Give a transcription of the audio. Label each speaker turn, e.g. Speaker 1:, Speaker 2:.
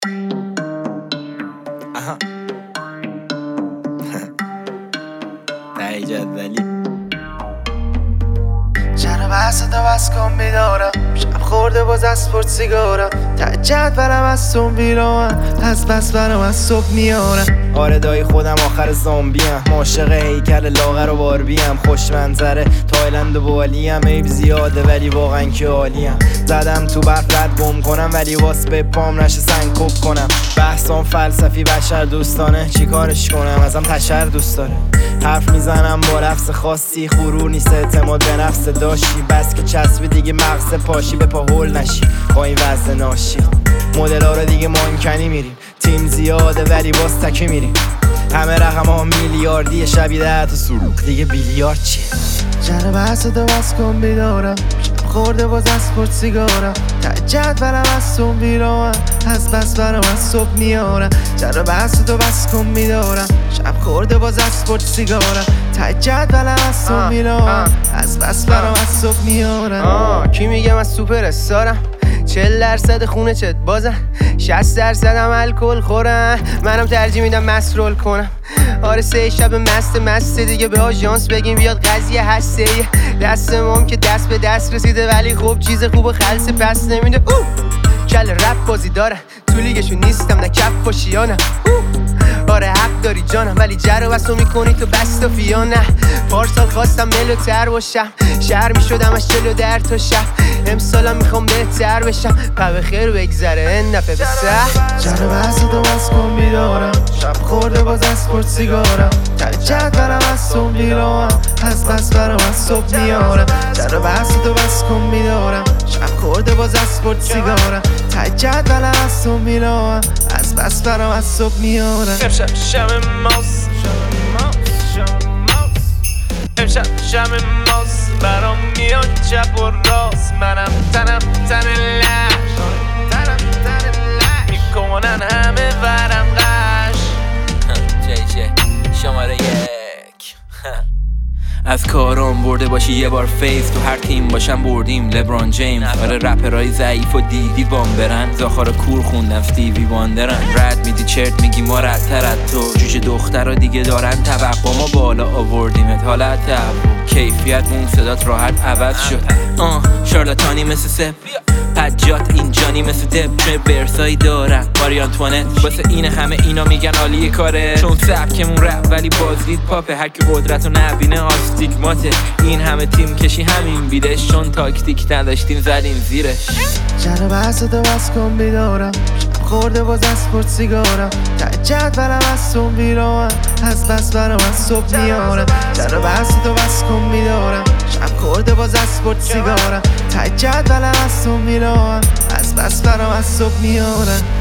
Speaker 1: آها ته جدولی
Speaker 2: چرا بحث تو بس کن بیدارم شب خورده باز از سپورت سیگارم تجد برم از تون بیرام از بس برم از صبح میارم.
Speaker 1: آره دایی خودم آخر زامبیم، عاشق هیکل لاغر و باربیم، خوش منظره تایلند و بالیم، عیب زیاده ولی واقعا که عالیم. زدم تو برف رد گم کنم ولی واس به پام نشه سنگکوب کنم. بحثام فلسفی بشر دوستانه، چی کارش کنم ازم تشر دوست داره. حرف میزنم با رقص خاصی، غرور نیست اعتماد به نفس داشتی، بس که چسبی دیگه مغز پاشی به پا هول نشی با این وزن ناشی. مدل ها رو دیگه مانکنی میریم، تیم زیاده ولی باز تکی میریم، همه رقم ها میلیاردیه، شبیه 10 تا سروق دیگه بیلیارد چیه.
Speaker 2: چرا بحث تو بس کن بیدارم شب خورده باز از سپورت سیگارم تجد برم از تون بیرام از بس برم از صبح میارم. چرا بحث تو بس کن بیدارم شب خورده باز از سپورت سیگارم تجد برم از تون بیرام از بس برم از صبح میارم.
Speaker 3: کی میگه من سوپر استارم؟ 40% خونه چت بازم، 60% هم الکل خورم، منم ترجیح میدم مسرول کنم. آره 3 شب مست دیگه به آژانس بگیم بیاد قضیه هسته. دست مام که دست به دست رسیده ولی خوب چیز خوب خلص پس نمیده. کل رپ بازی داره تو لیگشون نیستم نه کف پاشیانم. آره حق داری جانم ولی جر و بسو میکنی تو بست و فیانه. پارسال خواستم ملوتر باشم، شهر میشدم از جلو در تا شب، امسالم میخوام بهتر بشم، پا خیر بگذره این دفعه به سه.
Speaker 2: چرا بحث تو بس کن بیدارم شب خورده باز از سپورت سیگارم تجد برم از تون بیرام از بس برم از صبح میارم. چرا بحث تو بس کن بیدارم شب خورده باز از سپورت سیگارم تجد برم از تون بیرام از بس برم از صبح میارم.
Speaker 4: امشب شب ماست، امشب شب ماست، برام میاد چپ و راست، منم تنم تن لش میکنن همه ورم قش.
Speaker 5: جی شماره 1 از کارام برده باشی یه بار فیس، تو هر تیم باشم بردیم لبران جیمز. آره رپرای ضعیف و دیدی بام برن، زاخار کور خوندن استیوی واندرن. رد میدی چرت میگی ما ردتر از تو، جوجه دخترها دیگه دارن توقع ما بالا آوردیمت حالت کیفیت اون صدات راحت عوض شد. شارلاتانی مثل سپ پجات اینجانی مثل دبچه برسایی دارن ماری آنتوانت. واسه این همه اینا میگن عالی کاره، چون سبکمون رپ ولی بازدید پاپه، هر که قدرت و نبینه آستیگماته. این همه تیم کشی همین بیدش، چون تاکتیک نداشتیم زدیم زیرش.
Speaker 2: چرا بحث تو بس کن بیدارم خورده باز از سپورت سیگارم تجد برم از تون بیرام از بس برم از صبح میارم. چرا بحث تو بس کن بیدارم شب خورده باز از سپورت سیگارم تجد برم از تون بیرام از بس برم از صبح میارم.